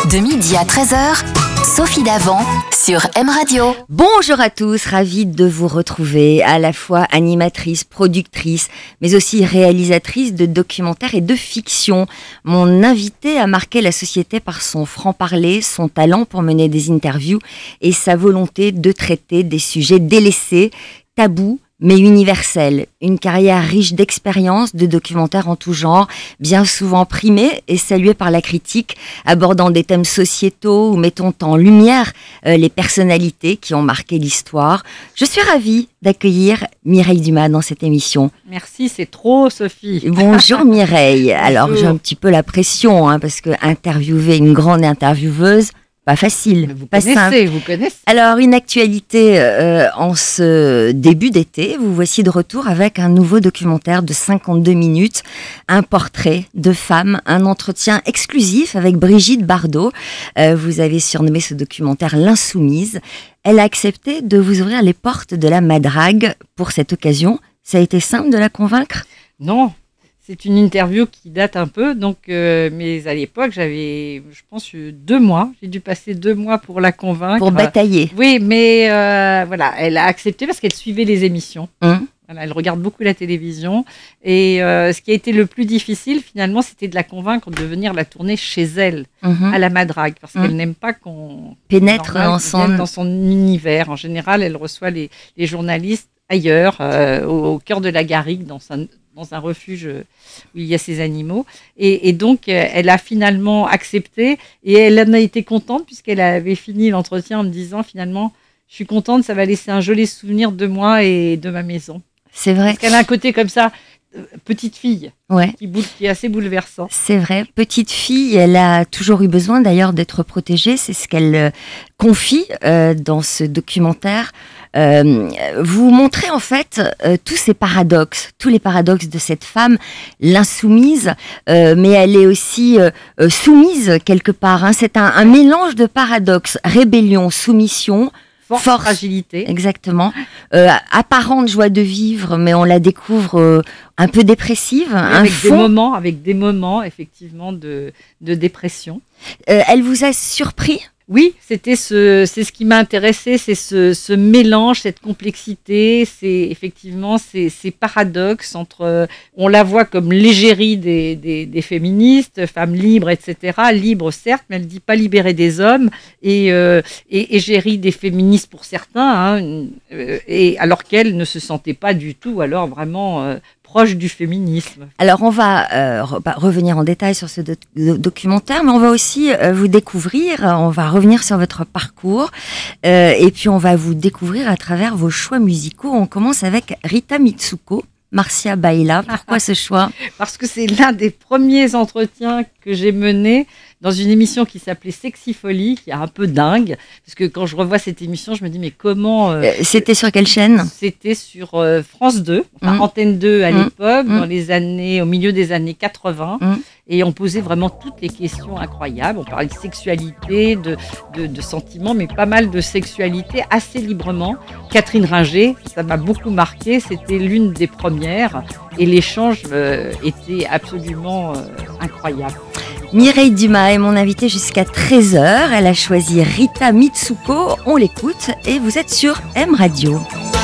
De midi à 13h, Sophie Davant sur M Radio. Bonjour à tous, ravie de vous retrouver, à la fois animatrice, productrice, mais aussi réalisatrice de documentaires et de fiction. Mon invité a marqué la société par son franc-parler, son talent pour mener des interviews et sa volonté de traiter des sujets délaissés, tabous, mais universelle. Une carrière riche d'expériences, de documentaires en tout genre, bien souvent primés et salués par la critique, abordant des thèmes sociétaux ou mettant en lumière les personnalités qui ont marqué l'histoire. Je suis ravie d'accueillir Mireille Dumas dans cette émission. Merci, c'est trop, Sophie. Bonjour Mireille. Bonjour. Alors j'ai un petit peu la pression, parce que interviewer une grande intervieweuse, pas facile, pas simple. Vous connaissez. Alors, une actualité en ce début d'été. Vous voici de retour avec un nouveau documentaire de 52 minutes, un portrait de femme, un entretien exclusif avec Brigitte Bardot. Vous avez surnommé ce documentaire L'Insoumise. Elle a accepté de vous ouvrir les portes de la madrague pour cette occasion. Ça a été simple de la convaincre ? Non. C'est une interview qui date un peu, mais à l'époque, j'avais, je pense, 2 mois. J'ai dû passer 2 mois pour la convaincre. Pour batailler. Oui, mais voilà, elle a accepté parce qu'elle suivait les émissions. Voilà, elle regarde beaucoup la télévision. Et ce qui a été le plus difficile, finalement, c'était de la convaincre de venir la tourner chez elle, à la madrague, parce qu'elle n'aime pas qu'on pénètre dans son univers. En général, elle reçoit les journalistes ailleurs, au cœur de la garrigue, dans un refuge où il y a ces animaux. Et donc, elle a finalement accepté et elle en a été contente puisqu'elle avait fini l'entretien en me disant finalement, je suis contente, ça va laisser un joli souvenir de moi et de ma maison. C'est vrai. Parce qu'elle a un côté comme ça, petite fille, ouais. qui est assez bouleversant. C'est vrai, petite fille, elle a toujours eu besoin d'ailleurs d'être protégée, c'est ce qu'elle confie dans ce documentaire. Vous montrez en fait tous les paradoxes de cette femme, l'insoumise, mais elle est aussi soumise quelque part. C'est un mélange de paradoxes, rébellion, soumission, force, fragilité. Exactement. Apparente joie de vivre, mais on la découvre un peu dépressive. Avec des moments effectivement de dépression. Elle vous a surpris ? Oui, c'est ce qui m'a intéressée, c'est ce mélange, cette complexité, c'est effectivement ces paradoxes entre, on la voit comme l'égérie des féministes, femmes libres, etc. Libres certes, mais elle ne dit pas libérer des hommes, et égérie des féministes pour certains, et alors qu'elle ne se sentait pas du tout, alors vraiment proche du féminisme. Alors on va revenir en détail sur ce documentaire, mais on va aussi vous découvrir, on va revenir sur votre parcours, et puis on va vous découvrir à travers vos choix musicaux. On commence avec Rita Mitsuko, Marcia Baila. Pourquoi ce choix ? Parce que c'est l'un des premiers entretiens que j'ai menés dans une émission qui s'appelait Sexy Folie, qui est un peu dingue, parce que quand je revois cette émission, je me dis mais comment... c'était sur quelle chaîne ? C'était sur France 2, Antenne 2 à l'époque, au milieu des années 80, et on posait vraiment toutes les questions incroyables. On parlait de sexualité, de sentiments, mais pas mal de sexualité assez librement. Catherine Ringer, ça m'a beaucoup marqué, c'était l'une des premières, et l'échange était absolument incroyable. Mireille Dumas est mon invitée jusqu'à 13h. Elle a choisi Rita Mitsuko. On l'écoute et vous êtes sur M Radio.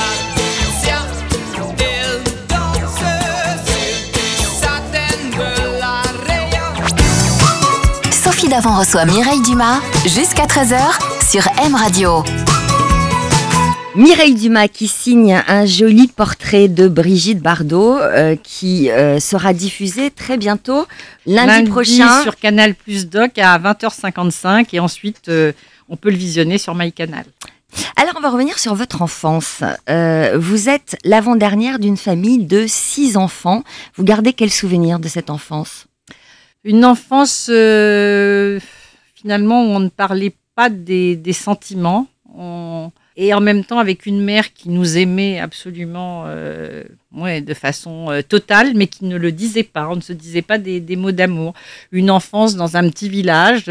Sophie Davant reçoit Mireille Dumas jusqu'à 13h sur M Radio. Mireille Dumas qui signe un joli portrait de Brigitte Bardot qui sera diffusé très bientôt, lundi prochain. Sur Canal Plus Doc à 20h55 et ensuite on peut le visionner sur MyCanal. Alors on va revenir sur votre enfance. Vous êtes l'avant-dernière d'une famille de 6 enfants. Vous gardez quel souvenir de cette enfance ? Une enfance finalement où on ne parlait pas des sentiments. et en même temps avec une mère qui nous aimait absolument de façon totale, mais qui ne le disait pas. On ne se disait pas des mots d'amour. Une enfance dans un petit village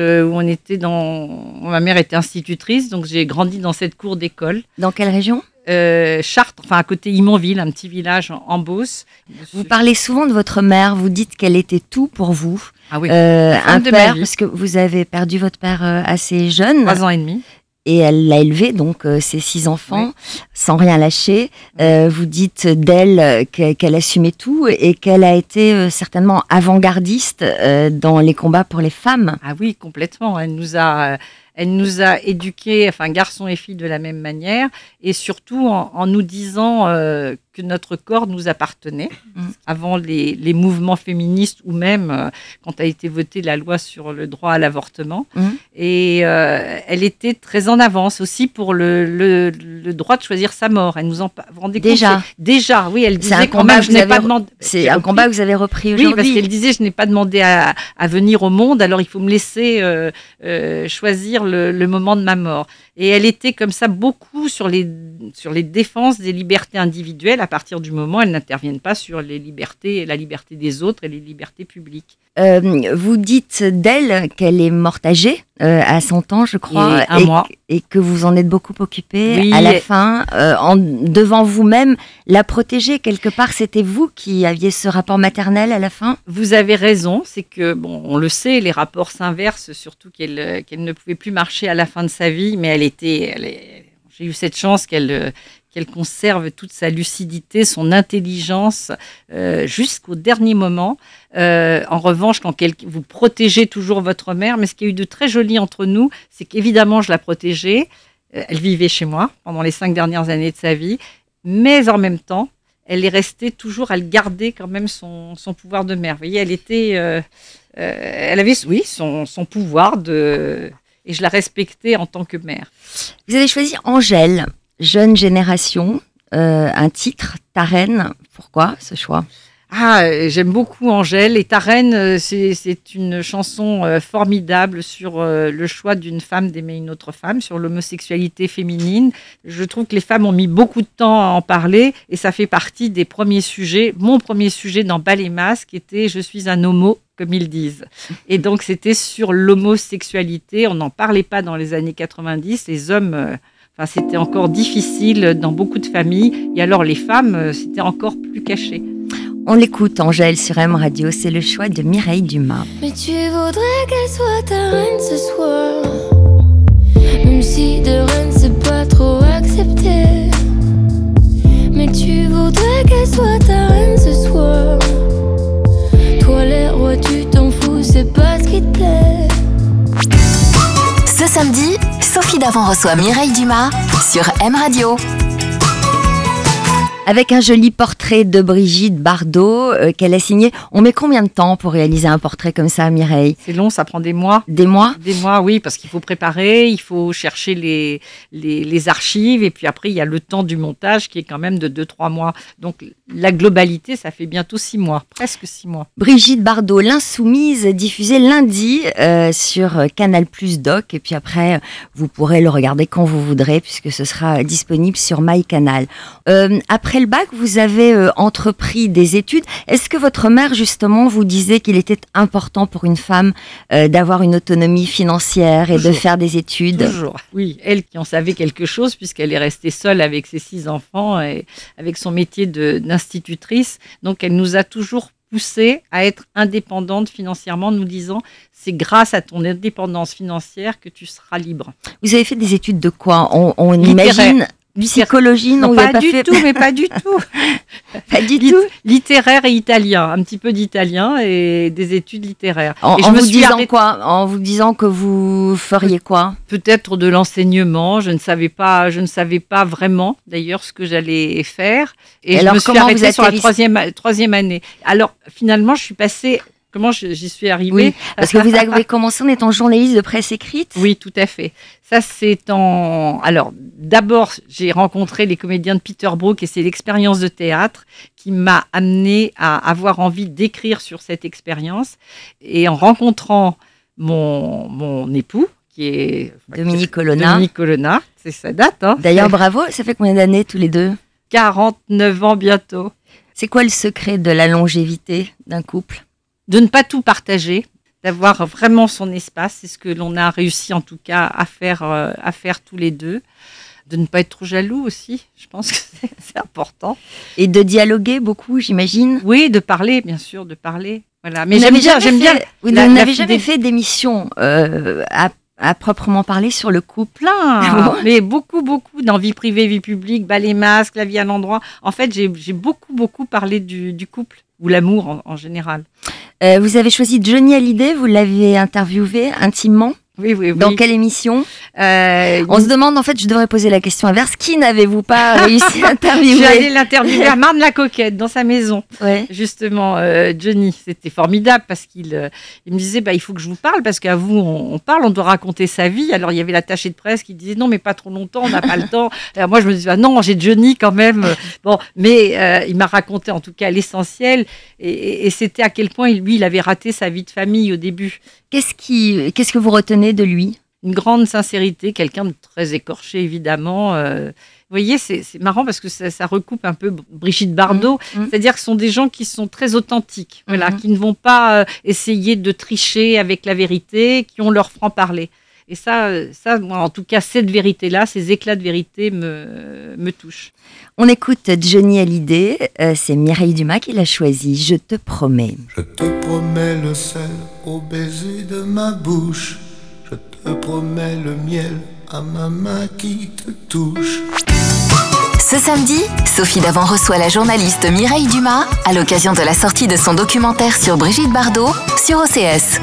ma mère était institutrice, donc j'ai grandi dans cette cour d'école. Dans quelle région ? Chartres, à côté Imonville, un petit village en Beauce. Vous parlez souvent de votre mère, vous dites qu'elle était tout pour vous. Ah oui, un père, parce que vous avez perdu votre père assez jeune. 3 ans et demi. Et elle l'a élevé, donc ses 6 enfants, sans rien lâcher. Vous dites d'elle qu'elle assumait tout et qu'elle a été certainement avant-gardiste dans les combats pour les femmes. Ah oui, complètement. Elle nous a éduqués, garçons et filles de la même manière, et surtout en nous disant que notre corps nous appartenait. Avant les mouvements féministes ou même quand a été votée la loi sur le droit à l'avortement. Et elle était très en avance aussi pour le droit de choisir sa mort. Elle nous en rendait compte. Déjà, oui, elle disait quand même, je n'ai pas demandé. C'est un combat que vous avez repris aujourd'hui. Oui, parce qu'elle disait, je n'ai pas demandé à venir au monde, alors il faut me laisser choisir le moment de ma mort. Et elle était comme ça beaucoup sur les défenses des libertés individuelles à partir du moment où elles n'interviennent pas sur la liberté des autres et les libertés publiques. Vous dites d'elle qu'elle est morte âgée, à 100 ans je crois, et un mois. Et que vous en êtes beaucoup occupée. Oui, à la fin, devant vous-même, la protéger quelque part, c'était vous qui aviez ce rapport maternel à la fin. Vous avez raison, c'est que, on le sait, les rapports s'inversent, surtout qu'elle ne pouvait plus marcher à la fin de sa vie, mais j'ai eu cette chance qu'elle conserve toute sa lucidité, son intelligence jusqu'au dernier moment. En revanche, quand vous protégez toujours votre mère, mais ce qui a eu de très joli entre nous, c'est qu'évidemment, je la protégeais. Elle vivait chez moi pendant les 5 dernières années de sa vie, mais en même temps, elle est restée toujours, elle gardait quand même son pouvoir de mère. Vous voyez, elle avait, son pouvoir et je la respectais en tant que mère. Vous avez choisi Angèle, jeune génération, un titre, Ta reine. Pourquoi ce choix ? J'aime beaucoup Angèle, et Ta reine, c'est une chanson formidable sur le choix d'une femme d'aimer une autre femme, sur l'homosexualité féminine. Je trouve que les femmes ont mis beaucoup de temps à en parler, et ça fait partie des premiers sujets. Mon premier sujet dans Bal et Masque était « Je suis un homo », comme ils disent. Et donc c'était sur l'homosexualité, on n'en parlait pas dans les années 90, les hommes... c'était encore difficile dans beaucoup de familles, et alors les femmes, c'était encore plus caché. On l'écoute, Angèle, sur M Radio, c'est le choix de Mireille Dumas. Mais tu voudrais qu'elle soit ta reine ce soir, même si de reine c'est pas trop accepté. Mais tu voudrais qu'elle soit ta reine ce soir. Toi les rois tu t'en fous, c'est pas ce qui te plaît. Ce samedi, Sophie Davant reçoit Mireille Dumas sur M Radio. Avec un joli portrait de Brigitte Bardot qu'elle a signé. On met combien de temps pour réaliser un portrait comme ça, Mireille ? C'est long, ça prend des mois. Des mois ? Des mois, oui, parce qu'il faut préparer, il faut chercher les archives, et puis après, il y a le temps du montage qui est quand même de 2-3 mois. Donc, la globalité, ça fait bientôt 6 mois, presque 6 mois. Brigitte Bardot, l'Insoumise, diffusée lundi sur Canal+ Doc, et puis après, vous pourrez le regarder quand vous voudrez, puisque ce sera disponible sur MyCanal. Après le bac, vous avez entrepris des études. Est-ce que votre mère, justement, vous disait qu'il était important pour une femme d'avoir une autonomie financière et de faire des études ? Toujours, oui. Elle qui en savait quelque chose, puisqu'elle est restée seule avec ses 6 enfants et avec son métier d'institutrice. Donc, elle nous a toujours poussé à être indépendante financièrement, nous disant c'est grâce à ton indépendance financière que tu seras libre. Vous avez fait des études de quoi ? On imagine... Psychologie, non, pas du tout, mais pas du tout. Pas du tout. Littéraire et italien, un petit peu d'italien et des études littéraires. En vous disant que vous feriez quoi ? Peut-être de l'enseignement. Je ne savais pas vraiment d'ailleurs ce que j'allais faire. Et alors, je me suis arrêtée sur la troisième année. Alors finalement, je suis passée. Comment j'y suis arrivée ? Oui, parce que vous avez commencé en étant journaliste de presse écrite. Oui, tout à fait. Ça, Alors, d'abord, j'ai rencontré les comédiens de Peter Brook et c'est l'expérience de théâtre qui m'a amenée à avoir envie d'écrire sur cette expérience. Et en rencontrant mon époux, qui est Dominique Colonna. Dominique Colonna, c'est sa date. Hein. D'ailleurs, bravo, ça fait combien d'années tous les deux? 49 ans bientôt. C'est quoi le secret de la longévité d'un couple? De ne pas tout partager, d'avoir vraiment son espace. C'est ce que l'on a réussi en tout cas à faire tous les deux. De ne pas être trop jaloux aussi, je pense que c'est important. Et de dialoguer beaucoup, j'imagine. Oui, de parler, bien sûr, de parler. Voilà. Mais Vous j'aime bien. Vous n'avez jamais fait d'émission à proprement parler sur le couple? Plein, mais beaucoup dans vie privée, vie publique, bas les masques, la vie à l'endroit. En fait, j'ai beaucoup parlé du couple ou l'amour en général. Vous avez choisi Johnny Hallyday, vous l'avez interviewé intimement. Oui. Dans quelle émission? On se demande, en fait, je devrais poser la question inverse. Qui n'avez-vous pas réussi à interviewer? Je suis allée l'interviewer à Marne-la-Coquette, dans sa maison. Ouais. Justement, Johnny, c'était formidable parce qu'il me disait, il faut que je vous parle parce qu'à vous, on parle, on doit raconter sa vie. Alors, il y avait l'attaché de presse qui disait, non, mais pas trop longtemps, on n'a pas le temps. Alors, moi, je me disais, non, j'ai Johnny quand même. Bon, mais il m'a raconté en tout cas l'essentiel et c'était à quel point, lui, il avait raté sa vie de famille au début. Qu'est-ce que vous retenez de lui? Une grande sincérité, quelqu'un de très écorché évidemment. Vous voyez, c'est marrant parce que ça recoupe un peu Brigitte Bardot. C'est-à-dire que ce sont des gens qui sont très authentiques, voilà, qui ne vont pas essayer de tricher avec la vérité, qui ont leur franc-parler. Et ça, moi, en tout cas, cette vérité-là, ces éclats de vérité me touchent. On écoute Johnny Hallyday, c'est Mireille Dumas qui l'a choisi, Je te promets. Je te promets le sel au baiser de ma bouche. Je te promets le miel à ma main qui te touche. Ce samedi, Sophie Davant reçoit la journaliste Mireille Dumas à l'occasion de la sortie de son documentaire sur Brigitte Bardot sur OCS.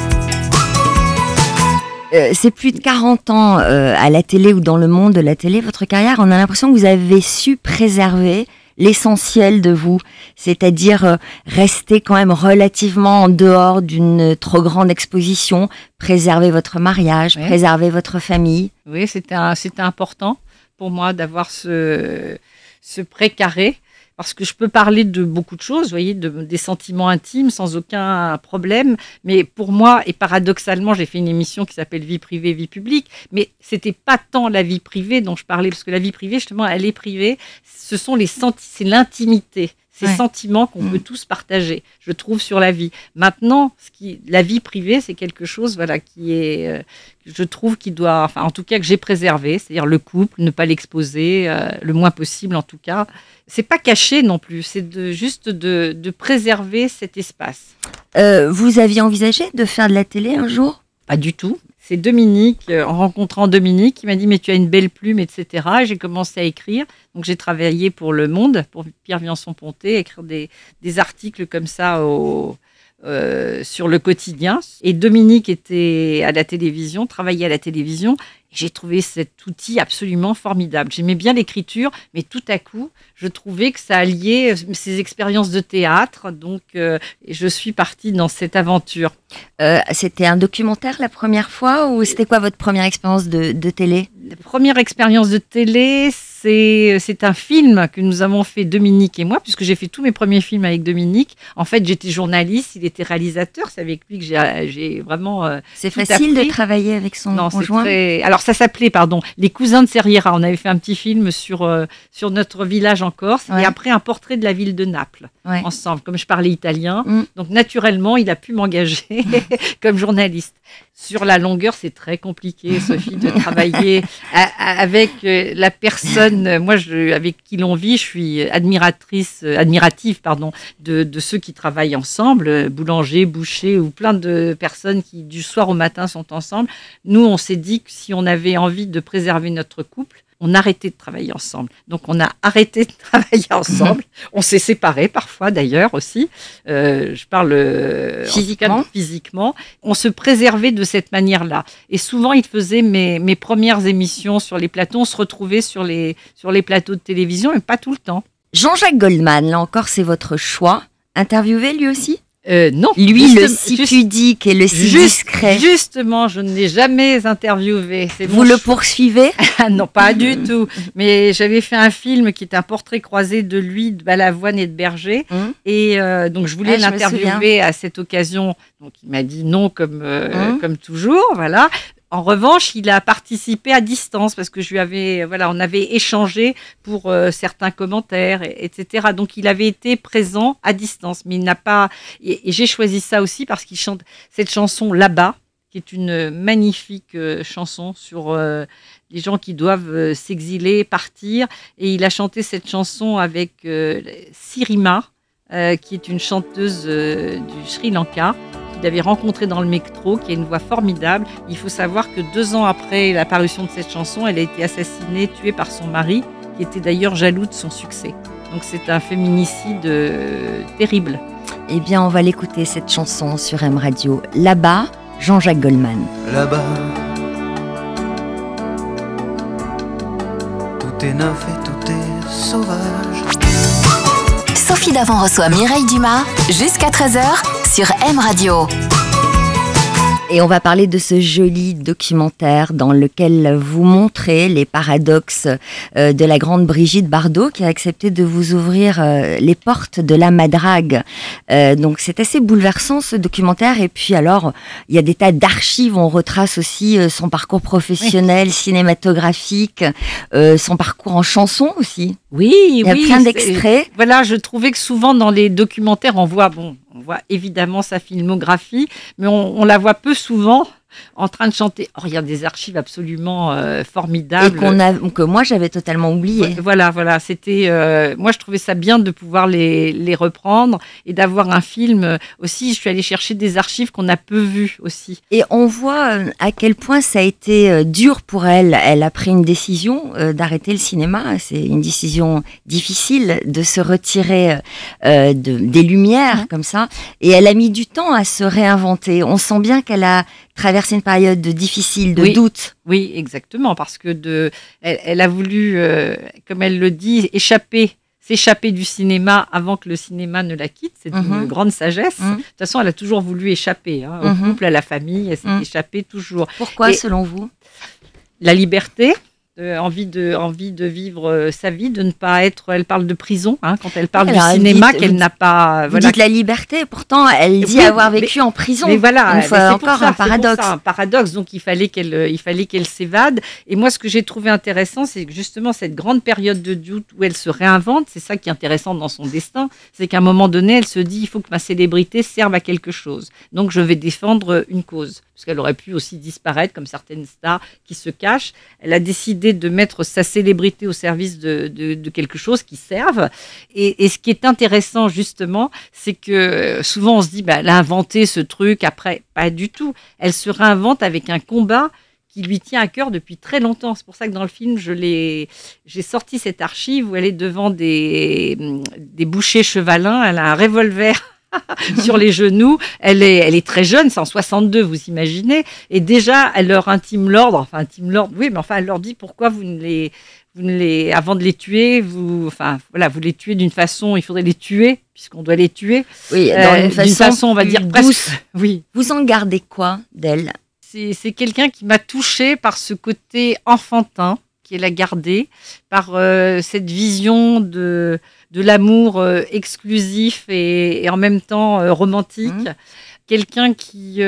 C'est plus de 40 ans à la télé ou dans le monde de la télé, votre carrière, on a l'impression que vous avez su préserver l'essentiel de vous, c'est-à-dire rester quand même relativement en dehors d'une trop grande exposition, préserver votre mariage, préserver votre famille. Oui, c'était important pour moi d'avoir ce précaré. Parce que je peux parler de beaucoup de choses, vous voyez, des sentiments intimes sans aucun problème. Mais pour moi, et paradoxalement, j'ai fait une émission qui s'appelle Vie privée, vie publique. Mais c'était pas tant la vie privée dont je parlais, parce que la vie privée, justement, elle est privée. C'est l'intimité, ces sentiments qu'on peut tous partager, je trouve, sur la vie. Maintenant, la vie privée, c'est quelque chose, voilà, qui est, je trouve, qui doit, enfin, en tout cas, que j'ai préservé, c'est-à-dire le couple, ne pas l'exposer, le moins possible, en tout cas. C'est pas caché non plus, c'est juste de préserver cet espace. Vous aviez envisagé de faire de la télé un jour? Pas du tout. C'est Dominique, en rencontrant Dominique, qui m'a dit « mais tu as une belle plume, etc. » J'ai commencé à écrire. Donc j'ai travaillé pour Le Monde, pour Pierre Viançon-Ponté, écrire des articles comme ça sur le quotidien. Et Dominique était à la télévision, travaillait à la télévision. J'ai trouvé cet outil absolument formidable. J'aimais bien l'écriture, mais tout à coup, je trouvais que ça alliait ces expériences de théâtre. Donc, je suis partie dans cette aventure. C'était un documentaire la première fois ou c'était quoi votre première expérience de télé? La première expérience de télé, c'est un film que nous avons fait Dominique et moi, puisque j'ai fait tous mes premiers films avec Dominique. En fait, j'étais journaliste, il était réalisateur. C'est avec lui que j'ai vraiment C'est facile de travailler avec son conjoint? Alors, ça s'appelait, Les Cousins de Serriera. On avait fait un petit film sur notre village en Corse et après un portrait de la ville de Naples ensemble. Comme je parlais italien, donc naturellement, il a pu m'engager comme journaliste. Sur la longueur, c'est très compliqué, Sophie, de travailler avec la personne, avec qui l'on vit. Je suis admirative, de ceux qui travaillent ensemble, boulanger, boucher ou plein de personnes qui, du soir au matin, sont ensemble. Nous, on s'est dit que si on avait envie de préserver notre couple, on arrêtait de travailler ensemble. Donc, on a arrêté de travailler ensemble. On s'est séparés parfois, d'ailleurs, aussi. Je parle physiquement. On se préservait de cette manière-là. Et souvent, il faisait mes premières émissions sur les plateaux. On se retrouvait sur les plateaux de télévision, mais pas tout le temps. Jean-Jacques Goldman, là encore, c'est votre choix. Interviewé, lui aussi? Non. Lui, le si pudique et le si discret. Justement, je ne l'ai jamais interviewé. Vous le poursuivez? Non, pas du tout. Mais j'avais fait un film qui est un portrait croisé de lui, de Balavoine et de Berger. Et donc, je voulais l'interviewer à cette occasion. Donc, il m'a dit non, comme toujours. Voilà. En revanche, il a participé à distance parce que on avait échangé pour certains commentaires, etc. Donc, il avait été présent à distance, mais il n'a pas. Et j'ai choisi ça aussi parce qu'il chante cette chanson Là-bas, qui est une magnifique chanson sur les gens qui doivent s'exiler, partir. Et il a chanté cette chanson avec Sirima, qui est une chanteuse du Sri Lanka, qu'il avait rencontrée dans le métro, qui a une voix formidable. Il faut savoir que 2 ans après la parution de cette chanson, elle a été assassinée, tuée par son mari, qui était d'ailleurs jaloux de son succès. Donc c'est un féminicide terrible. Eh bien, on va l'écouter, cette chanson sur M Radio. Là-bas, Jean-Jacques Goldman. Là-bas, tout est neuf et tout est sauvage. Sophie Davant reçoit Mireille Dumas jusqu'à 13h sur M Radio. Et on va parler de ce joli documentaire dans lequel vous montrez les paradoxes de la grande Brigitte Bardot qui a accepté de vous ouvrir les portes de la madrague. Donc c'est assez bouleversant ce documentaire. Et puis alors, il y a des tas d'archives. On retrace aussi son parcours professionnel, cinématographique, son parcours en chanson aussi. Oui, il y a plein d'extraits. Voilà, je trouvais que souvent dans les documentaires, on voit évidemment sa filmographie, mais on la voit peu souvent en train de chanter. Or, il y a des archives absolument formidables. Et que moi, j'avais totalement oublié. Voilà. C'était, moi, je trouvais ça bien de pouvoir les reprendre et d'avoir un film aussi. Je suis allée chercher des archives qu'on a peu vues aussi. Et on voit à quel point ça a été dur pour elle. Elle a pris une décision d'arrêter le cinéma. C'est une décision difficile de se retirer des lumières comme ça. Et elle a mis du temps à se réinventer. On sent bien qu'elle a traversé une période difficile, de doute. Oui, exactement, parce que elle a voulu, comme elle le dit, s'échapper du cinéma avant que le cinéma ne la quitte. C'est une grande sagesse. De toute façon, elle a toujours voulu échapper au couple, à la famille. Elle s'est échappée toujours. Pourquoi, selon vous ? La liberté. Envie de vivre sa vie, de ne pas être. Elle parle de prison quand elle parle du cinéma qu'elle n'a pas. Vous dites la liberté, pourtant elle dit avoir vécu en prison. Mais voilà, une fois encore un paradoxe. Un paradoxe. Donc il fallait qu'elle s'évade. Et moi, ce que j'ai trouvé intéressant, c'est que justement cette grande période de doute où elle se réinvente, c'est ça qui est intéressant dans son destin, c'est qu'à un moment donné, elle se dit il faut que ma célébrité serve à quelque chose. Donc je vais défendre une cause. Parce qu'elle aurait pu aussi disparaître comme certaines stars qui se cachent. Elle a décidé de mettre sa célébrité au service de quelque chose qui serve. Et ce qui est intéressant, justement, c'est que souvent on se dit, elle a inventé ce truc, après, pas du tout. Elle se réinvente avec un combat qui lui tient à cœur depuis très longtemps. C'est pour ça que dans le film, j'ai sorti cette archive où elle est devant des bouchers chevalins. Elle a un revolver sur les genoux. Elle est très jeune, c'est en 62, vous imaginez. Et déjà, elle leur intime l'ordre. Oui, mais elle leur dit pourquoi vous ne les, avant de les tuer, vous les tuez d'une façon, il faudrait les tuer, puisqu'on doit les tuer. Oui, d'une façon, on va dire douce. Presque. Oui. Vous en gardez quoi d'elle ? C'est quelqu'un qui m'a touchée par ce côté enfantin qu'elle a gardé, par cette vision de l'amour exclusif et en même temps romantique. Quelqu'un qui,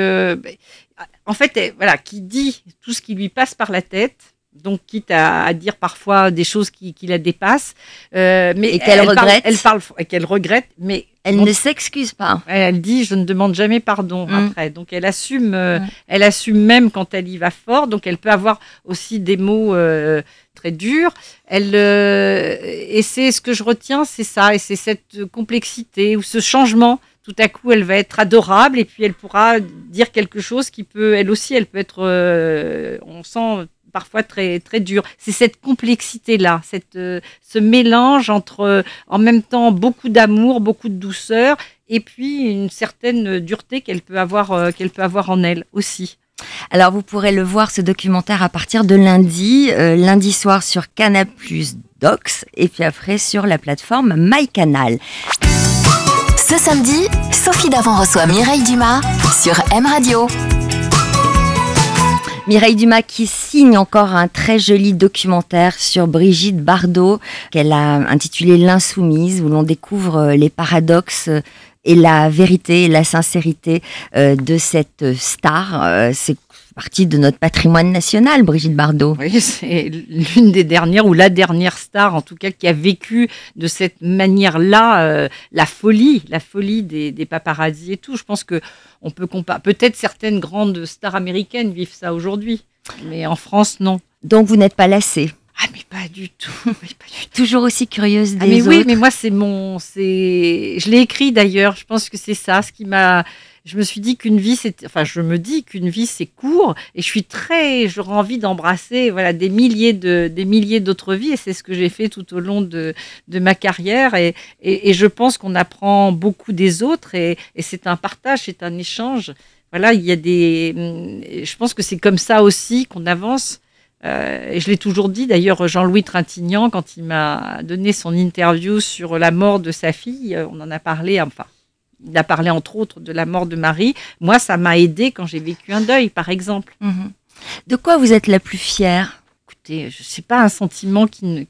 qui dit tout ce qui lui passe par la tête, donc quitte à dire parfois des choses qui la dépassent, mais qu'elle regrette. Elle parle et qu'elle regrette, mais elle ne s'excuse pas. Elle dit je ne demande jamais pardon après. Donc elle assume même quand elle y va fort. Donc elle peut avoir aussi des mots très durs. Et c'est ce que je retiens, c'est ça, et c'est cette complexité ou ce changement. Tout à coup, elle va être adorable et puis elle pourra dire quelque chose qui peut, elle peut être, on sent parfois très, très dur. C'est cette complexité-là, ce mélange entre, en même temps, beaucoup d'amour, beaucoup de douceur et puis une certaine dureté qu'elle peut avoir en elle aussi. Alors, vous pourrez le voir, ce documentaire, à partir de lundi soir sur Canal+ Docs et puis après sur la plateforme MyCanal. Ce samedi, Sophie Davant reçoit Mireille Dumas sur M Radio. Mireille Dumas qui signe encore un très joli documentaire sur Brigitte Bardot qu'elle a intitulé L'Insoumise, où l'on découvre les paradoxes et la vérité et la sincérité de cette star. C'est partie de notre patrimoine national, Brigitte Bardot. Oui, c'est l'une des dernières, ou la dernière star, en tout cas, qui a vécu de cette manière-là la folie des paparazzi et tout. Je pense qu'on peut comparer. Peut-être certaines grandes stars américaines vivent ça aujourd'hui, mais en France, non. Donc vous n'êtes pas lassée? Ah, mais pas du tout. Toujours aussi curieuse des mais autres. Oui, mais moi, je l'ai écrit d'ailleurs. Je pense que c'est ça, ce qui m'a. Je me suis dit qu'une vie, je me dis qu'une vie, c'est court, et j'aurais envie d'embrasser, voilà, des milliers d'autres vies, et c'est ce que j'ai fait tout au long de ma carrière, et je pense qu'on apprend beaucoup des autres, et c'est un partage, c'est un échange. Voilà, je pense que c'est comme ça aussi qu'on avance. Et je l'ai toujours dit, d'ailleurs, Jean-Louis Trintignant, quand il m'a donné son interview sur la mort de sa fille, on en a parlé, il a parlé entre autres de la mort de Marie. Moi, ça m'a aidé quand j'ai vécu un deuil, par exemple. Mmh. De quoi vous êtes la plus fière? Écoutez, c'est pas un sentiment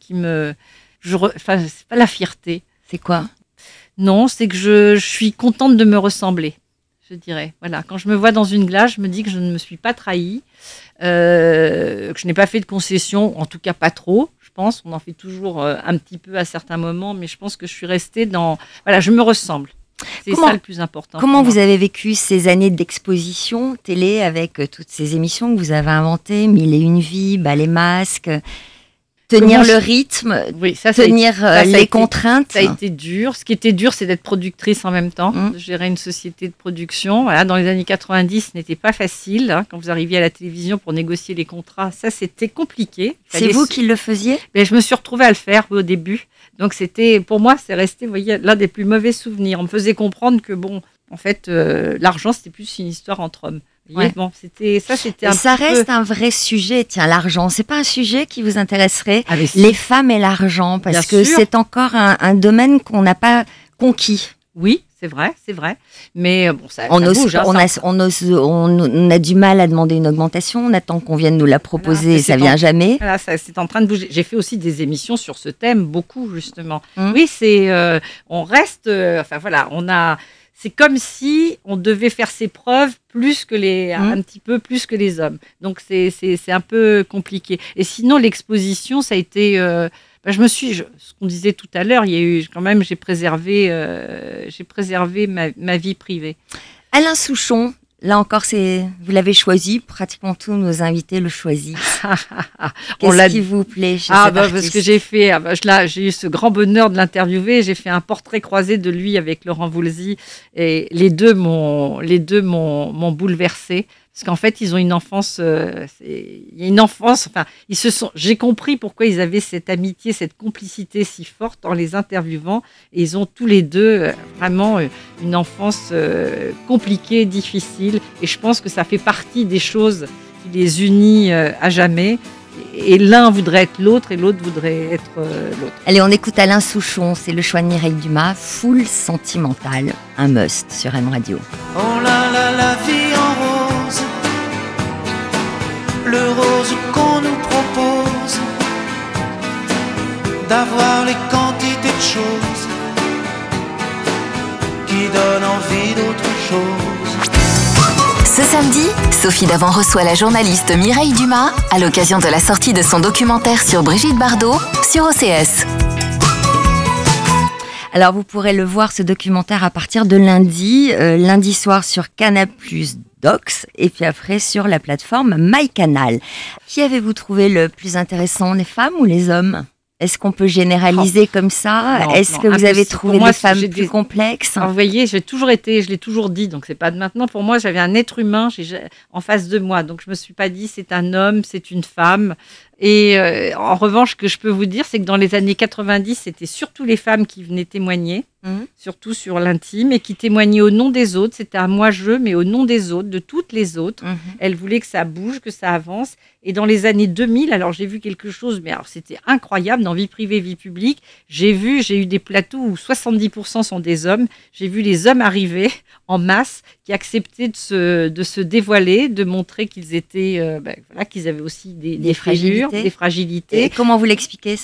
c'est pas la fierté. C'est quoi? Non, c'est que je suis contente de me ressembler, je dirais. Voilà, quand je me vois dans une glace, je me dis que je ne me suis pas trahie, que je n'ai pas fait de concessions, en tout cas pas trop. Je pense, on en fait toujours un petit peu à certains moments, mais je pense que je suis restée dans. Voilà, je me ressemble. C'est ça le plus important. Comment vous avez vécu ces années d'exposition télé avec toutes ces émissions que vous avez inventées, 1001 vies, Bal et Masques, tenir le rythme, les contraintes? Ça a été dur. Ce qui était dur, c'est d'être productrice en même temps, de gérer une société de production. Voilà, dans les années 90, ce n'était pas facile. Quand vous arriviez à la télévision pour négocier les contrats, ça, c'était compliqué. C'est vous qui le faisiez? Mais je me suis retrouvée à le faire au début. Donc, pour moi, c'est resté, vous voyez, l'un des plus mauvais souvenirs. On me faisait comprendre que, en fait, l'argent, c'était plus une histoire entre hommes. Ouais. Bon, ça reste un vrai sujet. Tiens, l'argent, c'est pas un sujet qui vous intéresserait? Les femmes et l'argent, parce que c'est encore un domaine qu'on n'a pas conquis. Oui, c'est vrai. Mais ça on bouge. On a du mal à demander une augmentation. On attend qu'on vienne nous la proposer, et ça vient jamais. Voilà, c'est en train de bouger. J'ai fait aussi des émissions sur ce thème, beaucoup justement. Oui, on reste. C'est comme si on devait faire ses preuves un petit peu plus que les hommes. Donc c'est un peu compliqué. Et sinon, l'exposition, ça a été. Ce qu'on disait tout à l'heure, il y a eu quand même, j'ai préservé ma vie privée. Alain Souchon, là encore, vous l'avez choisi. Pratiquement tous nos invités le choisissent. Qu'est-ce qui vous plaît chez cet artiste? Parce que j'ai fait, j'ai eu ce grand bonheur de l'interviewer. J'ai fait un portrait croisé de lui avec Laurent Voulzy, et les deux m'ont bouleversée. Parce qu'en fait, ils ont une enfance. Il y a une enfance. Enfin, j'ai compris pourquoi ils avaient cette amitié, cette complicité si forte en les interviewant. Et ils ont tous les deux vraiment une enfance compliquée, difficile. Et je pense que ça fait partie des choses qui les unit à jamais. Et l'un voudrait être l'autre et l'autre voudrait être l'autre. Allez, on écoute Alain Souchon. C'est le choix de Mireille Dumas. Foule sentimentale. Un must sur M Radio. Oh là là, la vie en rose. Le rose qu'on nous propose, d'avoir les quantités de choses qui donnent envie d'autre chose. Ce samedi, Sophie Davant reçoit la journaliste Mireille Dumas à l'occasion de la sortie de son documentaire sur Brigitte Bardot sur OCS. Alors vous pourrez le voir, ce documentaire, à partir de lundi soir sur Canal+ Docs, et puis après sur la plateforme MyCanal. Qui avez-vous trouvé le plus intéressant, les femmes ou les hommes? Est-ce qu'on peut généraliser comme ça? Est-ce que vous avez trouvé des femmes plus complexes? Alors, vous voyez, je l'ai toujours dit, donc c'est pas de maintenant. Pour moi, j'avais un être humain en face de moi, donc je me suis pas dit c'est un homme, c'est une femme. Et en revanche, ce que je peux vous dire, c'est que dans les années 90, c'était surtout les femmes qui venaient témoigner, surtout sur l'intime, et qui témoignaient au nom des autres. C'était un moi-je, mais au nom des autres, de toutes les autres. Elles voulaient que ça bouge, que ça avance. Et dans les années 2000, alors j'ai vu quelque chose, mais alors c'était incroyable, dans vie privée, vie publique. J'ai eu des plateaux où 70% sont des hommes. J'ai vu les hommes arriver en masse, qui acceptaient de se dévoiler, de montrer qu'ils étaient, qu'ils avaient aussi des fragilités. Et comment vous l'expliquez, ça?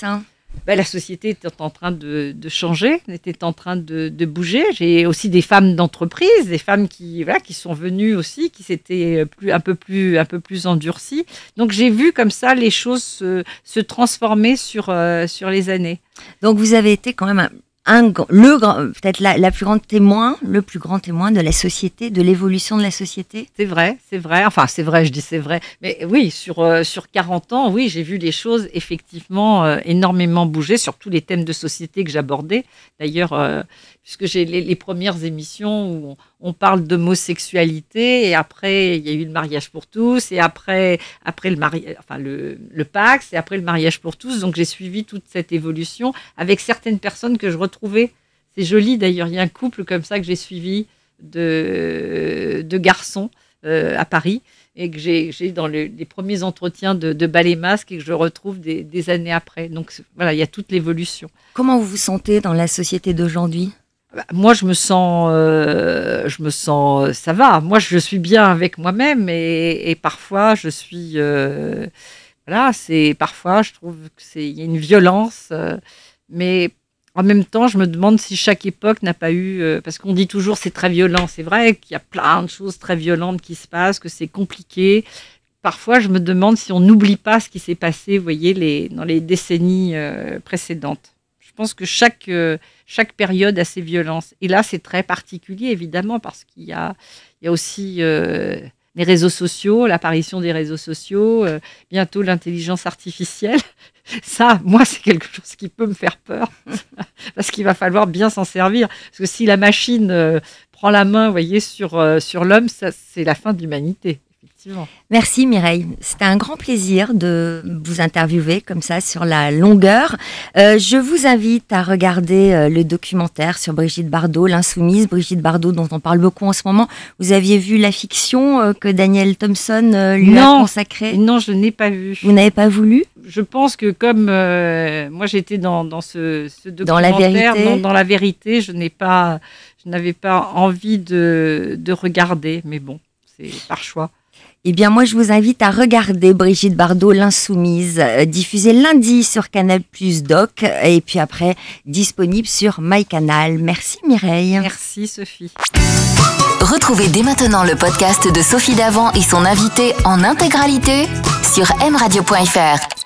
La société était en train de changer, était en train de bouger. J'ai aussi des femmes d'entreprise, des femmes qui sont venues aussi, qui s'étaient un peu plus endurcies. Donc j'ai vu comme ça les choses se transformer sur les années. Donc vous avez été quand même peut-être le plus grand témoin de la société, de l'évolution de la société. C'est vrai. Enfin, c'est vrai, je dis c'est vrai. Mais oui, sur 40 ans, oui, j'ai vu les choses effectivement énormément bouger sur tous les thèmes de société que j'abordais. D'ailleurs, puisque j'ai les premières émissions où on parle d'homosexualité, et après, il y a eu le mariage pour tous, et après le Pacs, et après le mariage pour tous. Donc, j'ai suivi toute cette évolution avec certaines personnes que je retrouvais. C'est joli, d'ailleurs. Il y a un couple comme ça que j'ai suivi de garçons à Paris, et que j'ai dans les premiers entretiens de Ballet Masque, et que je retrouve des années après. Donc, voilà, il y a toute l'évolution. Comment vous vous sentez dans la société d'aujourd'hui ? Moi, je me sens, ça va. Moi, je suis bien avec moi-même, et parfois, je suis, parfois, je trouve il y a une violence, mais en même temps, je me demande si chaque époque n'a pas eu, parce qu'on dit toujours c'est très violent. C'est vrai qu'il y a plein de choses très violentes qui se passent, que c'est compliqué. Parfois, je me demande si on n'oublie pas ce qui s'est passé, vous voyez, dans les décennies précédentes. Je pense que chaque période a ses violences. Et là, c'est très particulier, évidemment, parce qu'il y a aussi les réseaux sociaux, l'apparition des réseaux sociaux, bientôt l'intelligence artificielle. Ça, moi, c'est quelque chose qui peut me faire peur, parce qu'il va falloir bien s'en servir. Parce que si la machine prend la main, vous voyez, sur l'homme, ça, c'est la fin de l'humanité. Merci Mireille, c'était un grand plaisir de vous interviewer comme ça sur la longueur. Je vous invite à regarder le documentaire sur Brigitte Bardot, l'Insoumise, Brigitte Bardot dont on parle beaucoup en ce moment. Vous aviez vu la fiction que Daniel Thompson lui a consacrée ? Non, je n'ai pas vu. Vous n'avez pas voulu ? Je pense que comme moi j'étais dans ce Dans documentaire, la vérité, dans la vérité, je n'avais pas envie de regarder, mais bon, c'est par choix. Eh bien, moi, je vous invite à regarder Brigitte Bardot, l'Insoumise, diffusée lundi sur Canal+ Doc, et puis après, disponible sur MyCanal. Merci Mireille. Merci Sophie. Retrouvez dès maintenant le podcast de Sophie Davant et son invité en intégralité sur mradio.fr.